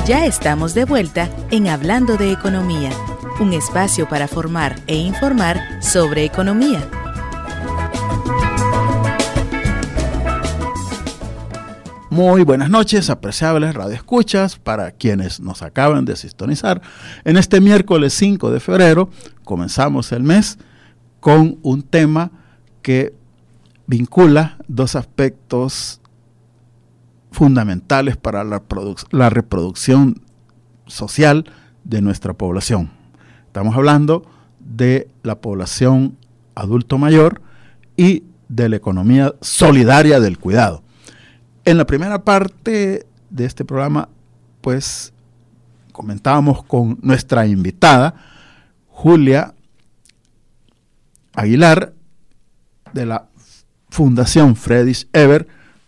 Ya estamos de vuelta en Hablando de Economía, un espacio para formar e informar sobre economía. Muy buenas noches, apreciables radioescuchas, para quienes nos acaban de sintonizar. En este miércoles 5 de febrero comenzamos el mes con un tema que vincula dos aspectos fundamentales para la reproducción social de nuestra población. Estamos hablando de la población adulto mayor y de la economía solidaria del cuidado. En la primera parte de este programa, pues, comentábamos con nuestra invitada, Julia Aguilar, de la Fundación Friedrich Ebert,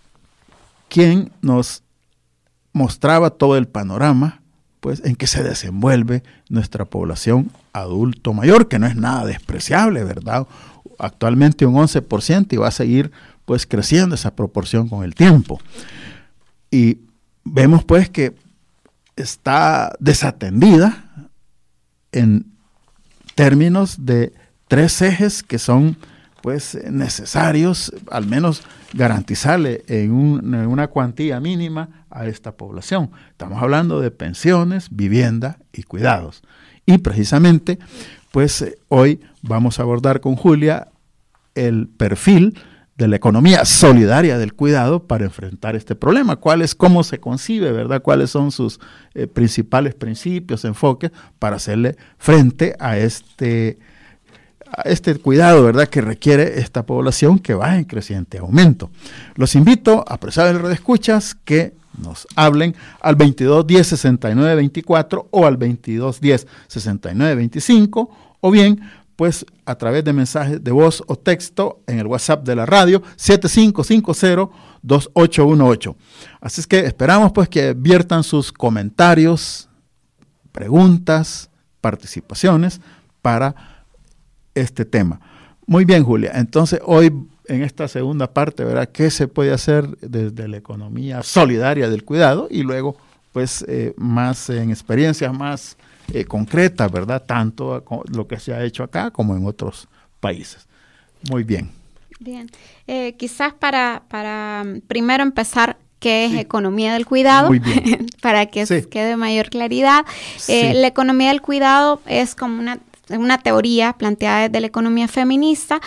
quien nos mostraba todo el panorama, pues, en que se desenvuelve nuestra población adulto mayor, que no es nada despreciable, ¿verdad? Actualmente un 11% y va a seguir, pues, creciendo esa proporción con el tiempo. Y vemos, pues, que está desatendida en términos de tres ejes que son, pues, necesarios, al menos garantizarle en una cuantía mínima a esta población. Estamos hablando de pensiones, vivienda y cuidados. Y precisamente, pues, hoy vamos a abordar con Julia el perfil de la economía solidaria del cuidado para enfrentar este problema. ¿Cómo se concibe, verdad? ¿Cuáles son sus principales principios, enfoques para hacerle frente a este cuidado, ¿verdad?, que requiere esta población que va en creciente aumento? Los invito, apreciados radioescuchas, que nos hablen al 2210-6924 o al 2210-6925, o bien, pues, a través de mensajes de voz o texto en el WhatsApp de la radio 7550-2818. Así es que esperamos, pues, que viertan sus comentarios, preguntas, participaciones para este tema. Muy bien, Julia. Entonces, hoy en esta segunda parte, ¿verdad?, ¿qué se puede hacer desde la economía solidaria del cuidado? Y luego, pues, más en experiencias más concretas, ¿verdad?, tanto lo que se ha hecho acá como en otros países. Muy bien. Bien. Quizás para primero empezar, ¿qué es economía del cuidado? Muy bien. Para que quede mayor claridad. La economía del cuidado es como una teoría planteada desde la economía feminista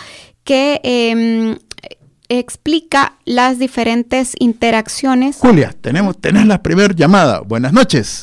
que explica las diferentes interacciones. Julia, tenés la primera llamada. Buenas noches.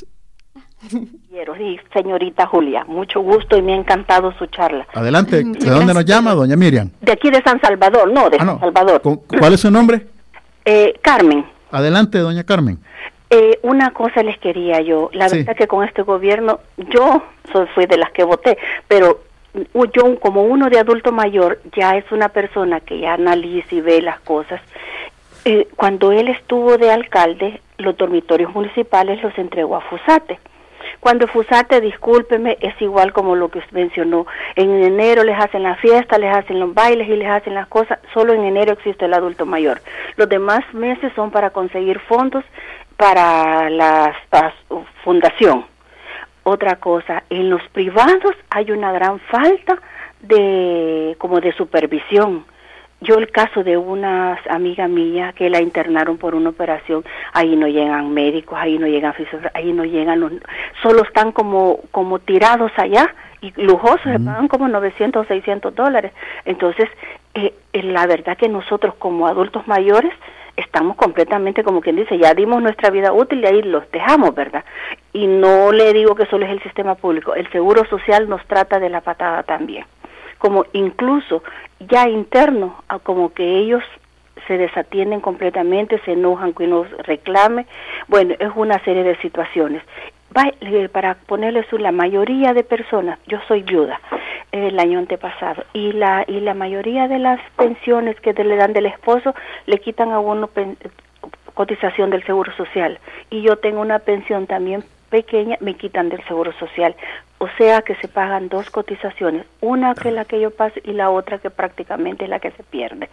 Sí, señorita Julia, mucho gusto y me ha encantado su charla. Adelante. ¿De dónde nos llama, doña Miriam? De aquí de San Salvador, San Salvador. ¿Cuál es su nombre? Carmen. Adelante, doña Carmen. Una cosa les quería yo, la verdad que con este gobierno, yo fui de las que voté, pero yo como uno de adulto mayor, ya es una persona que ya analiza y ve las cosas. Cuando él estuvo de alcalde, los dormitorios municipales los entregó a Fusate. Cuando Fusate, discúlpeme, es igual como lo que usted mencionó. En enero les hacen la fiesta, les hacen los bailes y les hacen las cosas. Solo en enero existe el adulto mayor. Los demás meses son para conseguir fondos para la fundación. Otra cosa, en los privados hay una gran falta de supervisión. Yo el caso de una amiga mía que la internaron por una operación, ahí no llegan médicos, ahí no llegan fisios, ahí no llegan solo están como tirados allá y lujosos, se pagan como $900 o $600. Entonces, la verdad que nosotros como adultos mayores estamos completamente, como quien dice, ya dimos nuestra vida útil y ahí los dejamos, ¿verdad? Y no le digo que solo es el sistema público, el Seguro Social nos trata de la patada también. Como incluso ya interno, como que ellos se desatienden completamente, se enojan que uno reclame. Bueno, es una serie de situaciones. Para ponerles la mayoría de personas, yo soy viuda el año antepasado, y la mayoría de las pensiones que le dan del esposo le quitan a uno cotización del Seguro Social, y yo tengo una pensión también pequeña, me quitan del Seguro Social. O sea que se pagan dos cotizaciones, una que es la que yo paso y la otra que prácticamente es la que se pierde.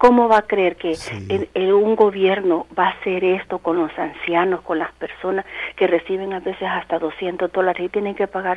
¿Cómo va a creer que un gobierno va a hacer esto con los ancianos, con las personas que reciben a veces hasta $200 y tienen que pagar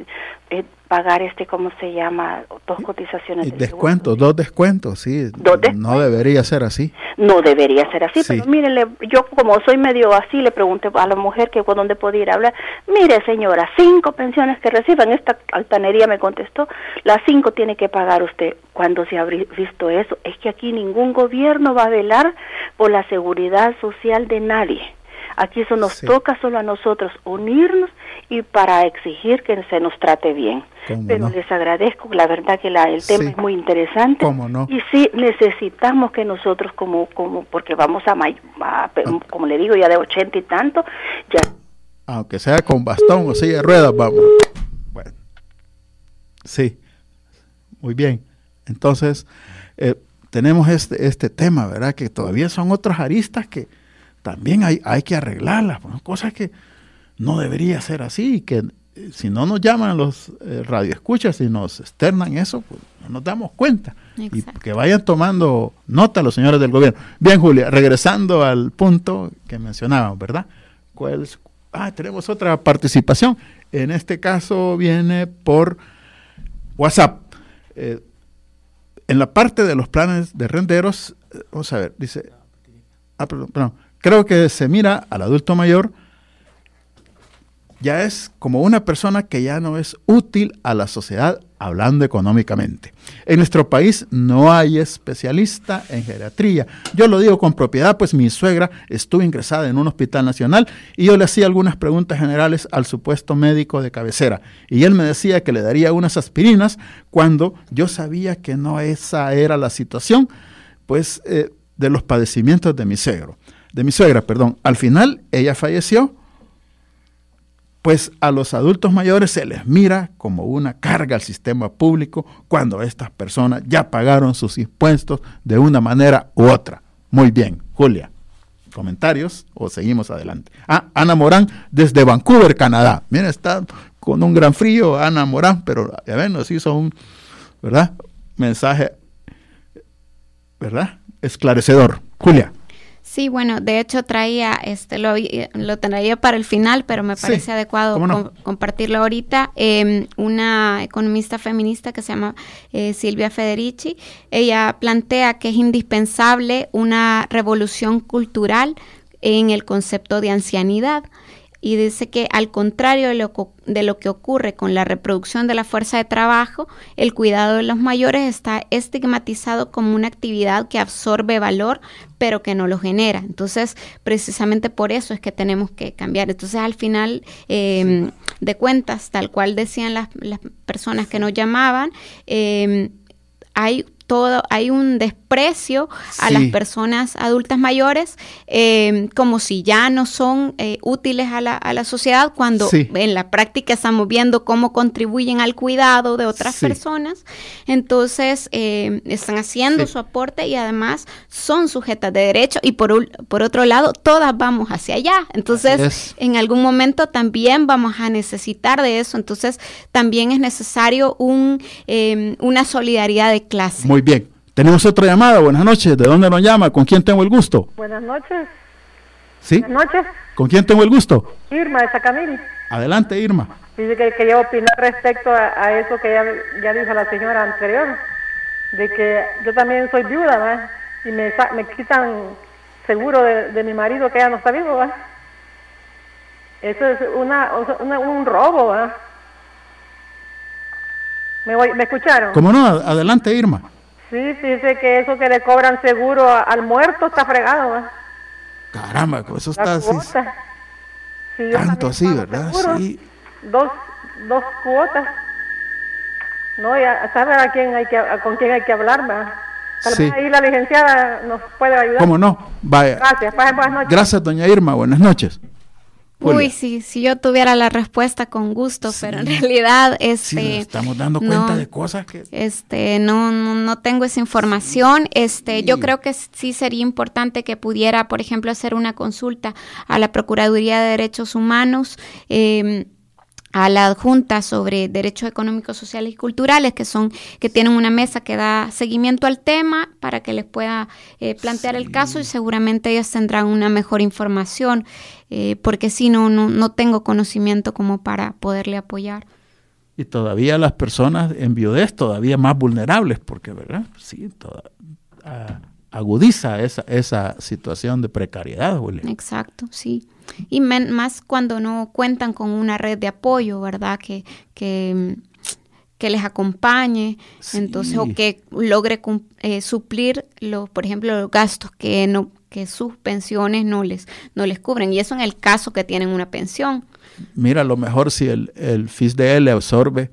¿cómo se llama? 2 cotizaciones de descuentos, 2 descuentos, sí. No debería ser así. No debería ser así, pero mírenle, yo como soy medio así, le pregunté a la mujer que dónde podía ir a hablar. Mire, señora, 5 pensiones que reciban, esta altanería me contestó, las 5 tiene que pagar usted. Cuando se ha visto eso, es que aquí ningún gobierno va a velar por la seguridad social de nadie. Aquí eso nos toca solo a nosotros unirnos y para exigir que se nos trate bien. Pero les agradezco, la verdad que el tema es muy interesante. ¿Cómo no? Y sí necesitamos que nosotros como porque vamos como le digo, ya de 80 y tanto, ya. Aunque sea con bastón o silla de ruedas, vamos. Bueno, sí, muy bien. Entonces, tenemos este tema, ¿verdad? Que todavía son otras aristas que también hay que arreglarlas, ¿no? Cosas que no debería ser así, que si no nos llaman los radioescuchas y nos externan eso, pues no nos damos cuenta. Exacto. Y que vayan tomando nota los señores del gobierno. Bien, Julia, regresando al punto que mencionábamos, ¿verdad? Tenemos otra participación. En este caso viene por WhatsApp. En la parte de los planes de renderos, vamos a ver, dice, perdón, creo que se mira al adulto mayor, ya es como una persona que ya no es útil a la sociedad hablando económicamente. En nuestro país no hay especialista en geriatría. Yo lo digo con propiedad, pues mi suegra estuvo ingresada en un hospital nacional y yo le hacía algunas preguntas generales al supuesto médico de cabecera. Y él me decía que le daría unas aspirinas cuando yo sabía que no esa era la situación, pues, de los padecimientos de mi suegra. Al final, ella falleció. Pues a los adultos mayores se les mira como una carga al sistema público cuando estas personas ya pagaron sus impuestos de una manera u otra. Muy bien, Julia. ¿Comentarios o seguimos adelante? Ana Morán desde Vancouver, Canadá. Mira, está con un gran frío Ana Morán, pero ya ven, nos hizo un, ¿verdad? Mensaje, ¿verdad? Esclarecedor. Julia. Sí, bueno, de hecho traía, lo traía para el final, pero me parece adecuado compartirlo ahorita. Una economista feminista que se llama Silvia Federici, ella plantea que es indispensable una revolución cultural en el concepto de ancianidad. Y dice que al contrario de lo que ocurre con la reproducción de la fuerza de trabajo, el cuidado de los mayores está estigmatizado como una actividad que absorbe valor, pero que no lo genera. Entonces, precisamente por eso es que tenemos que cambiar. Entonces, al final de cuentas, tal cual decían las personas que nos llamaban, hay un desprecio a las personas adultas mayores, como si ya no son útiles a la sociedad, cuando en la práctica estamos viendo cómo contribuyen al cuidado de otras personas. Entonces, están haciendo su aporte y además son sujetas de derecho, y por otro lado, todas vamos hacia allá. Entonces, en algún momento también vamos a necesitar de eso. Entonces, también es necesario una solidaridad de clase. Muy bien. Tenemos otra llamada. Buenas noches. ¿De dónde nos llama? ¿Con quién tengo el gusto? Buenas noches. ¿Sí? Buenas noches. ¿Con quién tengo el gusto? Irma de Sacamil. Adelante, Irma. Dice que quería opinar respecto a eso que ya dijo la señora anterior, de que yo también soy viuda, ¿verdad? Y me quitan seguro de mi marido que ya no está vivo, ¿verdad? Eso es un robo, ¿verdad? ¿Me escucharon? ¿Cómo no? Adelante, Irma. Sí, dice que eso que le cobran seguro al muerto está fregado, ¿verdad? Caramba, eso está así. Sí, tanto así, ¿verdad? Seguro. Sí. Dos cuotas. No, ya sabe con quién hay que hablar, ¿verdad? Tal vez ahí la licenciada nos puede ayudar. ¿Cómo no? Vaya. Gracias, buenas noches. Gracias, doña Irma, buenas noches. Julia. Uy, si yo tuviera la respuesta con gusto, pero en realidad nos estamos dando cuenta de cosas que no tengo esa información. Yo creo que sí sería importante que pudiera, por ejemplo, hacer una consulta a la Procuraduría de Derechos Humanos la Junta sobre Derechos Económicos, Sociales y Culturales, que tienen una mesa que da seguimiento al tema para que les pueda plantear el caso, y seguramente ellos tendrán una mejor información, porque si no tengo conocimiento como para poderle apoyar. Y todavía las personas en viudez todavía más vulnerables, porque, ¿verdad? Sí, agudiza esa situación de precariedad, Julia. Exacto, sí. Y más cuando no cuentan con una red de apoyo, ¿verdad? Que les acompañe, sí. Entonces, o que logre suplir, por ejemplo, los gastos que sus pensiones no les cubren. Y eso en el caso que tienen una pensión. Mira, a lo mejor si el FISDL absorbe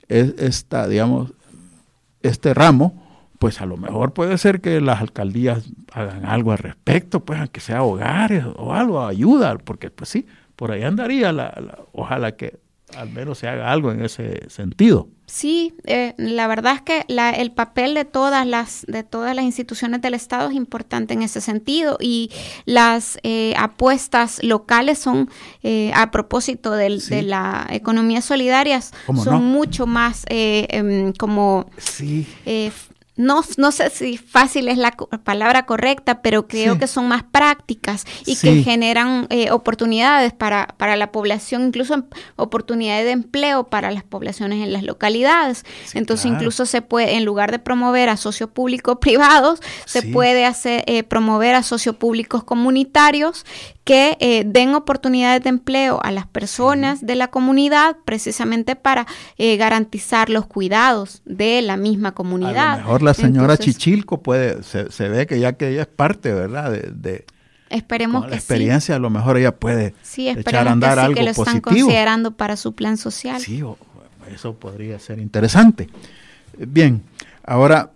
este ramo, pues a lo mejor puede ser que las alcaldías hagan algo al respecto, pues aunque sea hogares o algo, ayuda, porque pues sí, por ahí andaría, ojalá que al menos se haga algo en ese sentido. Sí, la verdad es que el papel de todas las instituciones del Estado es importante en ese sentido, y las apuestas locales son, a propósito de la economía solidaria, son mucho más como... Sí. No sé si fácil es la palabra correcta, pero creo que son más prácticas y que generan oportunidades para la población, incluso oportunidades de empleo para las poblaciones en las localidades. Entonces, incluso se puede, en lugar de promover a socios públicos privados, se puede promover a socios públicos comunitarios que den oportunidades de empleo a las personas de la comunidad, precisamente para garantizar los cuidados de la misma comunidad. A lo mejor la señora Chichilco se ve que ya que ella es parte, ¿verdad? Esperemos que la experiencia, a lo mejor ella puede echar a andar algo positivo. Que lo están considerando para su plan social. Sí, eso podría ser interesante. Bien, ahora,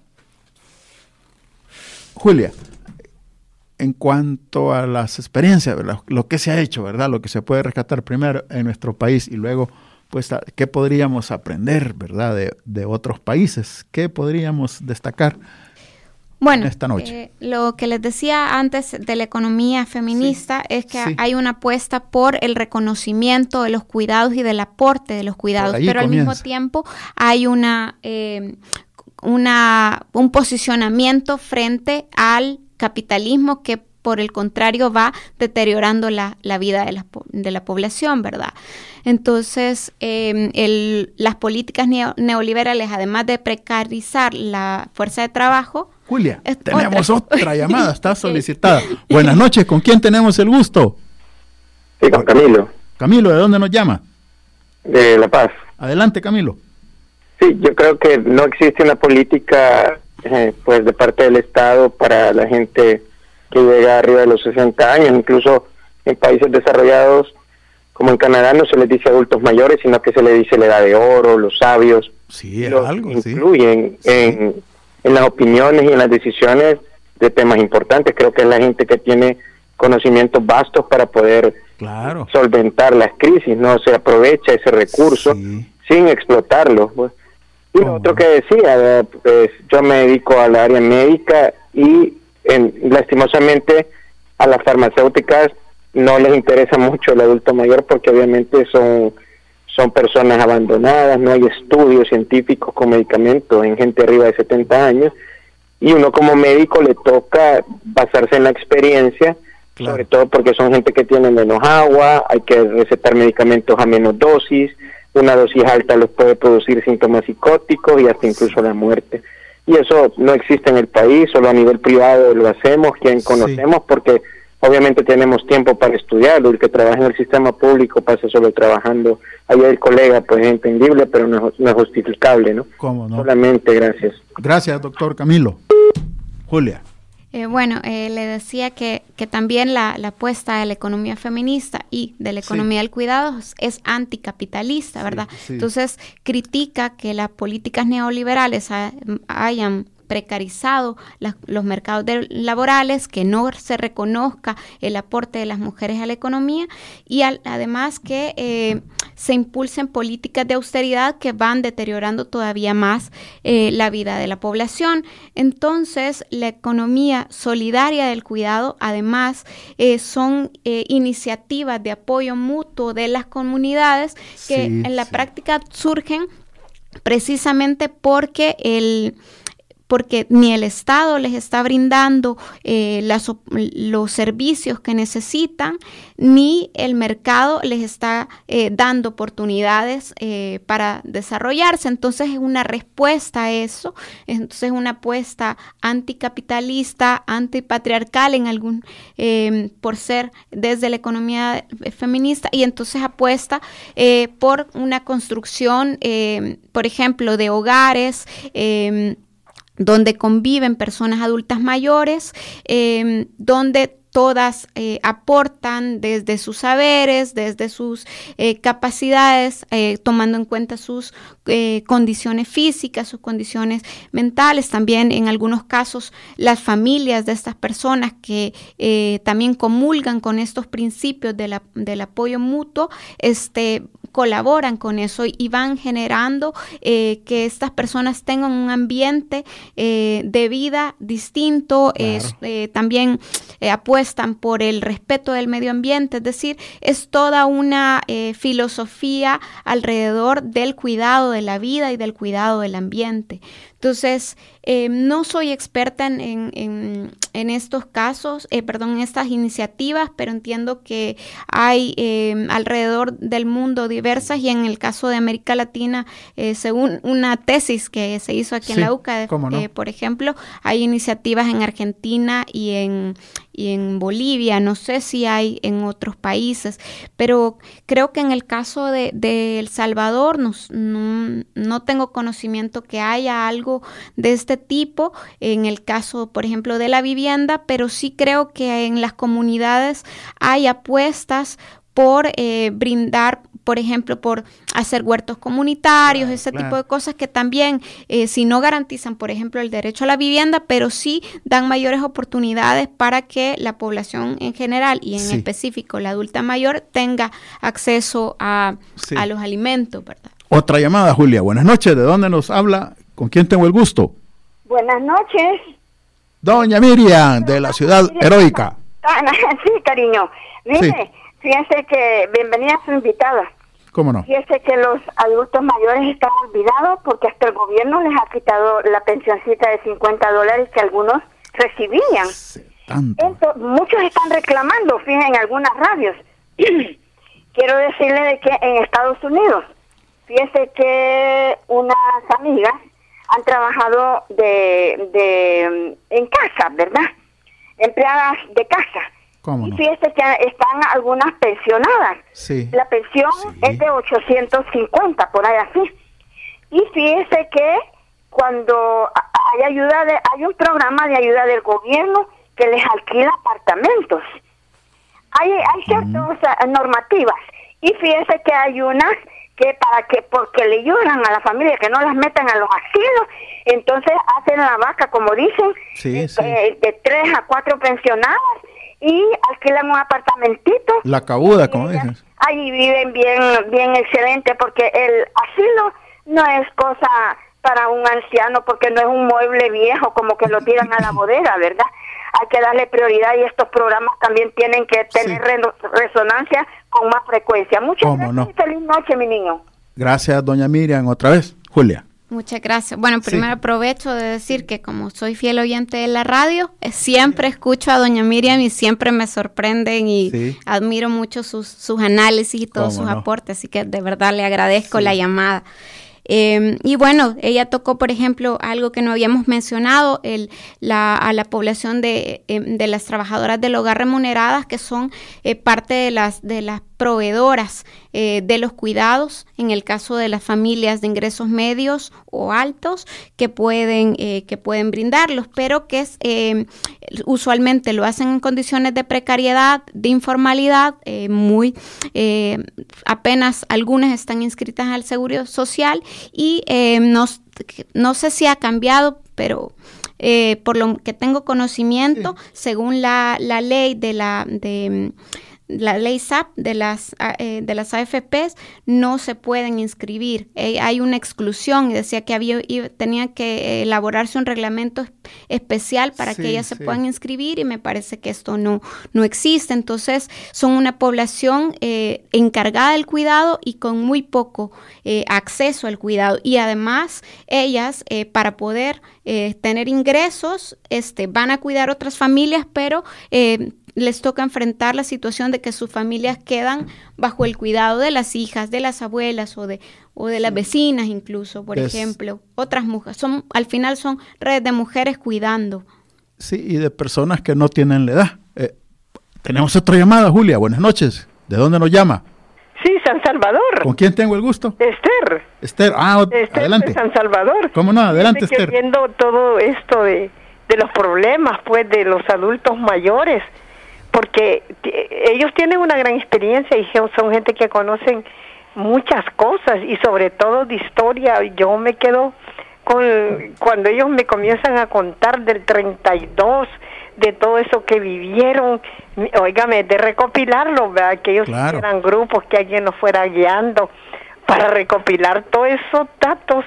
Julia, en cuanto a las experiencias, ¿verdad? Lo que se ha hecho, ¿verdad? Lo que se puede rescatar primero en nuestro país y luego, pues, ¿qué podríamos aprender, ¿verdad? De otros países. ¿Qué podríamos destacar en esta noche? Lo que les decía antes de la economía feminista es que hay una apuesta por el reconocimiento de los cuidados y del aporte de los cuidados, pero al mismo tiempo hay un posicionamiento frente al capitalismo que por el contrario va deteriorando la vida de la población, ¿verdad? Entonces, las políticas neoliberales, además de precarizar la fuerza de trabajo... Julia, tenemos otra llamada, está solicitada. Buenas noches, ¿con quién tenemos el gusto? Sí, con Camilo. Camilo, ¿de dónde nos llama? De La Paz. Adelante, Camilo. Sí, yo creo que no existe una política pues de parte del Estado para la gente que llega arriba de los 60 años, incluso en países desarrollados como en Canadá no se les dice adultos mayores, sino que se les dice la edad de oro, los sabios. Sí, es algo, incluyen en las opiniones y en las decisiones de temas importantes. Creo que es la gente que tiene conocimientos vastos para poder solventar las crisis, no se aprovecha ese recurso sin explotarlo, pues. Y lo otro que decía, pues yo me dedico al área médica y lastimosamente a las farmacéuticas no les interesa mucho el adulto mayor porque obviamente son personas abandonadas, no hay estudios científicos con medicamentos en gente arriba de 70 años y uno como médico le toca basarse en la experiencia, sobre todo porque son gente que tiene menos agua, hay que recetar medicamentos a menos dosis, una dosis alta les puede producir síntomas psicóticos y hasta incluso la muerte. Y eso no existe en el país, solo a nivel privado lo hacemos, quien conocemos, porque obviamente tenemos tiempo para estudiarlo. El que trabaja en el sistema público pasa solo trabajando. Allá el colega, pues es entendible, pero no es justificable, ¿no? ¿Cómo no? Solamente, gracias. Gracias, doctor Camilo. Julia. Le decía que también la apuesta de la economía feminista y de la economía del cuidado es anticapitalista, ¿verdad? Entonces critica que las políticas neoliberales hayan precarizado los mercados laborales, que no se reconozca el aporte de las mujeres a la economía y además que se impulsen políticas de austeridad que van deteriorando todavía más la vida de la población. Entonces, la economía solidaria del cuidado, además, son iniciativas de apoyo mutuo de las comunidades que en la práctica surgen precisamente porque ni el Estado les está brindando los servicios que necesitan, ni el mercado les está dando oportunidades para desarrollarse. Entonces es una respuesta a eso, entonces es una apuesta anticapitalista, antipatriarcal por ser desde la economía feminista, y entonces apuesta por una construcción, por ejemplo, de hogares, donde conviven personas adultas mayores, donde todas aportan desde sus saberes, desde sus capacidades, tomando en cuenta sus condiciones físicas, sus condiciones mentales. También en algunos casos las familias de estas personas que también comulgan con estos principios del apoyo mutuo, colaboran con eso y van generando que estas personas tengan un ambiente de vida distinto. Claro. También apuestan por el respeto del medio ambiente, es decir, es toda una filosofía alrededor del cuidado de la vida y del cuidado del ambiente. Entonces, no soy experta en estos casos, en estas iniciativas, pero entiendo que hay alrededor del mundo diversas, y en el caso de América Latina, según una tesis que se hizo aquí en la UCA, por ejemplo, hay iniciativas en Argentina y en Bolivia, no sé si hay en otros países, pero creo que en el caso de El Salvador no tengo conocimiento que haya algo de este tipo, en el caso, por ejemplo, de la vivienda, pero sí creo que en las comunidades hay apuestas por brindar, por ejemplo, por hacer huertos comunitarios, ese tipo de cosas que también, si no garantizan, por ejemplo, el derecho a la vivienda, pero sí dan mayores oportunidades para que la población en general y en específico la adulta mayor tenga acceso a los alimentos, ¿verdad? Otra llamada, Julia. Buenas noches. ¿De dónde nos habla? ¿Con quién tengo el gusto? Buenas noches. Doña Miriam, de la ciudad heroica. Sí, cariño. Mire, fíjense que bienvenida a su invitada. ¿Cómo no? Fíjense que los adultos mayores están olvidados porque hasta el gobierno les ha quitado la pensioncita de $50 que algunos recibían. Entonces, muchos están reclamando, fíjense, en algunas radios. Quiero decirle de que en Estados Unidos, fíjense que unas amigas han trabajado en casa, ¿verdad? Empleadas de casa. ¿Cómo y no? fíjese que están algunas pensionadas. Sí. La pensión es de 850, por ahí así. Y fíjese que cuando hay un programa de ayuda del gobierno que les alquila apartamentos. Hay ciertas normativas. Y fíjese que hay unas porque le lloran a la familia que no las metan a los asilos, entonces hacen la vaca, como dicen, de 3 a 4 pensionadas y alquilan un apartamentito. La cabuda, como dices. Ahí viven bien excelente, porque el asilo no es cosa para un anciano, porque no es un mueble viejo como que lo tiran a la bodega, ¿verdad? Hay que darle prioridad y estos programas también tienen que tener resonancia con más frecuencia. Muchas gracias y feliz noche, mi niño. Gracias, doña Miriam. Otra vez, Julia. Muchas gracias. Bueno, primero aprovecho de decir que como soy fiel oyente de la radio, siempre escucho a doña Miriam y siempre me sorprenden y admiro mucho sus análisis y todos sus aportes, así que de verdad le agradezco la llamada. Y bueno, ella tocó, por ejemplo, algo que no habíamos mencionado, a la población de las trabajadoras del hogar remuneradas, que son parte de las proveedoras de los cuidados, en el caso de las familias de ingresos medios o altos, que pueden brindarlos, pero que usualmente lo hacen en condiciones de precariedad, de informalidad, apenas algunas están inscritas al Seguro Social y no sé si ha cambiado, pero por lo que tengo conocimiento, según la ley de la ley SAP de las AFPs, no se pueden inscribir. Hay una exclusión y decía que tenía que elaborarse un reglamento especial para que ellas se puedan inscribir, y me parece que esto no existe. Entonces son una población encargada del cuidado y con muy poco acceso al cuidado, y además ellas para poder tener ingresos van a cuidar otras familias, pero les toca enfrentar la situación de que sus familias quedan bajo el cuidado de las hijas, de las abuelas o de las vecinas incluso, por ejemplo. Otras mujeres, al final son redes de mujeres cuidando. Sí, y de personas que no tienen la edad. Tenemos otra llamada, Julia. Buenas noches. ¿De dónde nos llama? Sí, San Salvador. ¿Con quién tengo el gusto? Esther. Esther, adelante. De San Salvador. ¿Cómo no? Adelante, Esther. Viendo todo esto de los problemas, pues, de los adultos mayores, porque ellos tienen una gran experiencia y son gente que conocen muchas cosas, y sobre todo de historia. Yo me quedo cuando ellos me comienzan a contar del 32, de todo eso que vivieron, óigame, de recopilarlo, ¿verdad? Que ellos eran grupos, que alguien nos fuera guiando para recopilar todos esos datos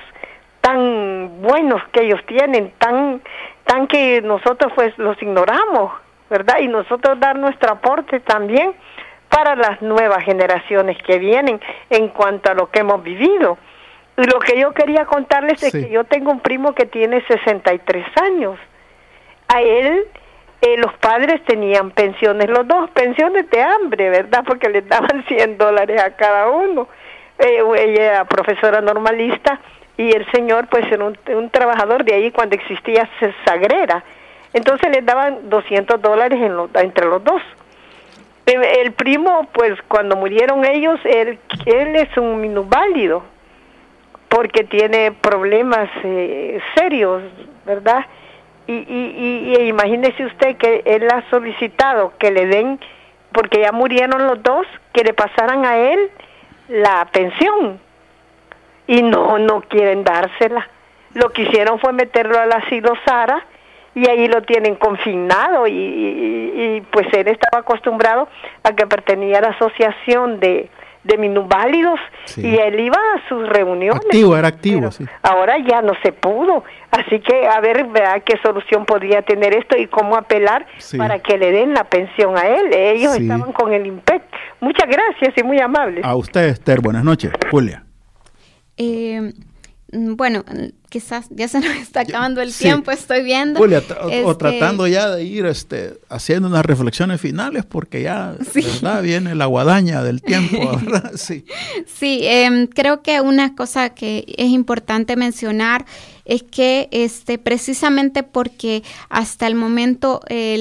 tan buenos que ellos tienen, tan que nosotros pues los ignoramos, ¿verdad? Y nosotros dar nuestro aporte también para las nuevas generaciones que vienen en cuanto a lo que hemos vivido. Y lo que yo quería contarles es que yo tengo un primo que tiene 63 años. A él, los padres tenían pensiones, los dos, pensiones de hambre, ¿verdad? Porque les daban $100 a cada uno. Ella era profesora normalista y el señor pues era un trabajador de ahí cuando existía Sagrera. Entonces les daban $200 entre los dos. El primo, pues cuando murieron ellos, él es un minusválido, porque tiene problemas serios, ¿verdad? Y imagínese usted que él ha solicitado que le den, porque ya murieron los dos, que le pasaran a él la pensión, y no quieren dársela. Lo que hicieron fue meterlo al asilo Sara, y ahí lo tienen confinado, y pues él estaba acostumbrado a que pertenecía a la asociación de minusválidos, y él iba a sus reuniones. Era activo, sí. Ahora ya no se pudo, así que a ver, ¿verdad?, qué solución podría tener esto y cómo apelar para que le den la pensión a él. Ellos estaban con el IMPEC. Muchas gracias y muy amables. A usted, Esther, buenas noches. Julia. Bueno, quizás ya se nos está acabando el tiempo, estoy viendo. Julia, o tratando ya de ir haciendo unas reflexiones finales, porque ya ¿verdad? Viene la guadaña del tiempo, ¿verdad? Sí, creo que una cosa que es importante mencionar es que precisamente porque hasta el momento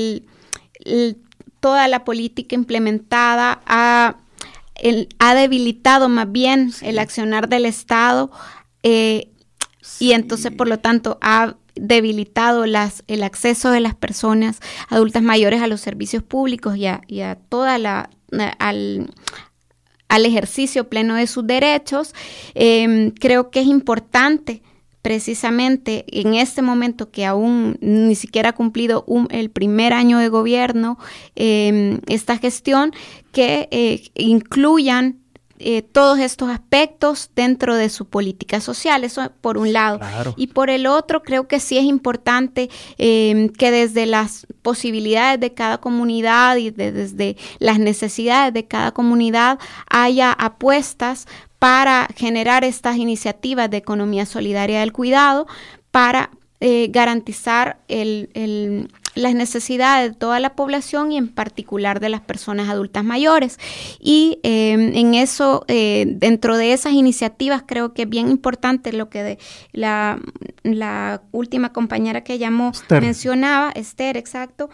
toda la política implementada ha debilitado más bien el accionar del Estado, y entonces por lo tanto ha debilitado el acceso de las personas adultas mayores a los servicios públicos y a toda al ejercicio pleno de sus derechos. Creo que es importante precisamente en este momento, que aún ni siquiera ha cumplido el primer año de gobierno, esta gestión, que incluyan todos estos aspectos dentro de su política social. Eso por un lado. Claro. Y por el otro, creo que sí es importante que desde las posibilidades de cada comunidad y desde las necesidades de cada comunidad haya apuestas para generar estas iniciativas de economía solidaria del cuidado, para garantizar las necesidades de toda la población y en particular de las personas adultas mayores. Y en eso, dentro de esas iniciativas, creo que es bien importante lo que la última compañera que llamó mencionaba, Esther, exacto,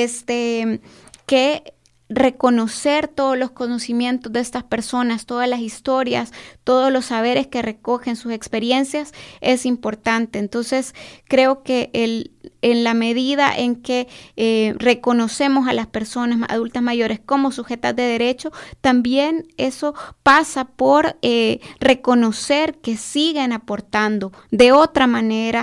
que reconocer todos los conocimientos de estas personas, todas las historias, todos los saberes que recogen sus experiencias es importante. Entonces, creo que en la medida en que reconocemos a las personas adultas mayores como sujetas de derecho, también eso pasa por reconocer que siguen aportando de otra manera,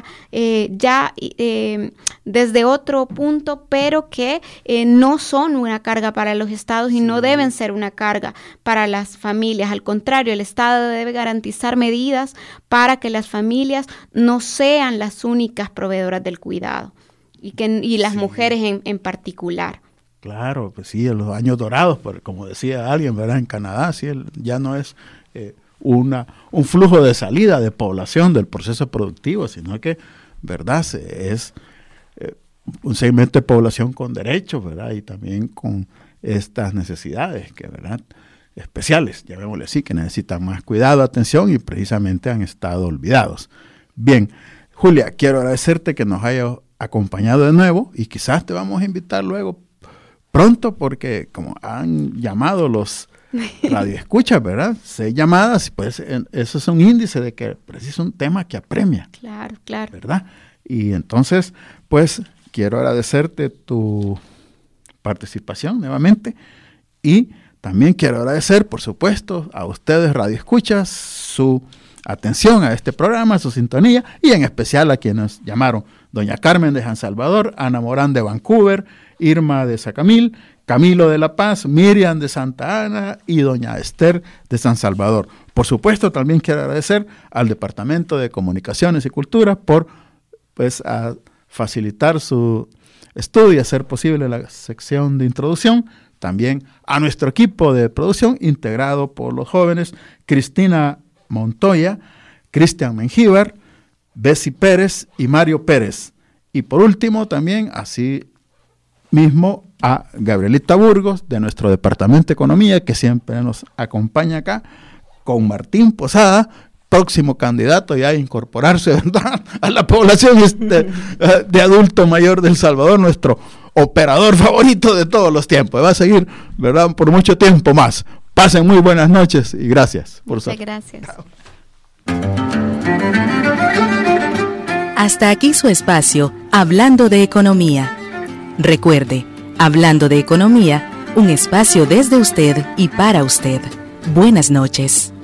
desde otro punto, pero que no son una carga para los estados y no deben ser una carga para las familias. Al contrario, el Estado debe garantizar medidas para que las familias no sean las únicas proveedoras del cuidado y las mujeres en particular. Claro, pues sí, en los años dorados, como decía alguien, ¿verdad? En Canadá, sí, ya no es un flujo de salida de población del proceso productivo, sino que, ¿verdad? Es un segmento de población con derechos, ¿verdad? Y también con estas necesidades, que, ¿verdad? Especiales, llamémosle así, que necesitan más cuidado, atención y precisamente han estado olvidados. Bien, Julia, quiero agradecerte que nos hayas acompañado de nuevo y quizás te vamos a invitar luego pronto porque como han llamado los radioescuchas, ¿verdad? 6 llamadas, pues eso es un índice de que es un tema que apremia. Claro. ¿Verdad? Y entonces, pues quiero agradecerte tu participación nuevamente y también quiero agradecer, por supuesto, a ustedes radioescuchas su atención a este programa, su sintonía y en especial a quienes llamaron: doña Carmen de San Salvador, Ana Morán de Vancouver, Irma de Sacamil, Camilo de La Paz, Miriam de Santa Ana y doña Esther de San Salvador. Por supuesto, también quiero agradecer al Departamento de Comunicaciones y Cultura por a facilitar su estudio y hacer posible la sección de introducción. También a nuestro equipo de producción integrado por los jóvenes Cristina Montoya, Cristian Mengíbar, Bessie Pérez y Mario Pérez. Y por último también así mismo a Gabrielita Burgos de nuestro Departamento de Economía, que siempre nos acompaña acá, con Martín Posada, próximo candidato ya a incorporarse, ¿verdad?, a la población de adulto mayor de El Salvador, nuestro operador favorito de todos los tiempos. Va a seguir, ¿verdad?, por mucho tiempo más. Pasen muy buenas noches y gracias. Muchas gracias. Hasta aquí su espacio, Hablando de Economía. Recuerde, Hablando de Economía, un espacio desde usted y para usted. Buenas noches.